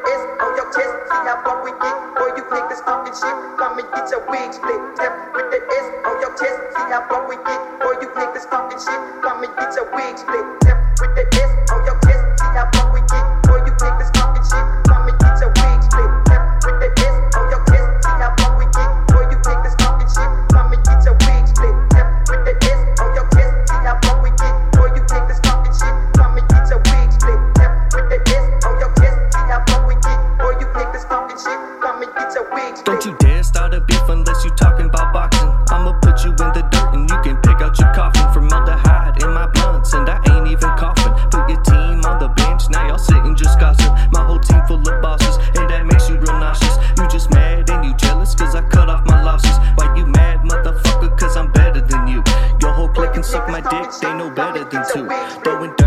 S on your chest, see how far we get. Boy, you niggas talking shit, come and get your wig split. Tap with the S on your chest, see how far we get. Boy, you niggas talking shit, come and get your wig split. Tap with the S on your chest, see how far we get. Boy, you niggas talking shit, come and get your wig split. Tap with the S on your chest, see how far we get. Boy, you niggas talking shit, come and get your wig split. Tap with the S on your chest, see how far we get. Boy, you niggas talking shit, come and get your wig split. Tap with the S on your chest, see how far we get. Boy, you niggas talking shit, come and get your wig split. Don't you dare start a beef unless you talking about boxing. I'ma put you in the dirt and you can pick out your coffin. Formaldehyde in my blunts and I ain't even coughing. Put your team on the bench, now y'all sitting just gossip. My whole team full of bosses and that makes you real nauseous. You just mad and you jealous cause I cut off my losses. Why you mad motherfucker, cause I'm better than you. Your whole clique can suck my dick, they know better than two. Throwing dirt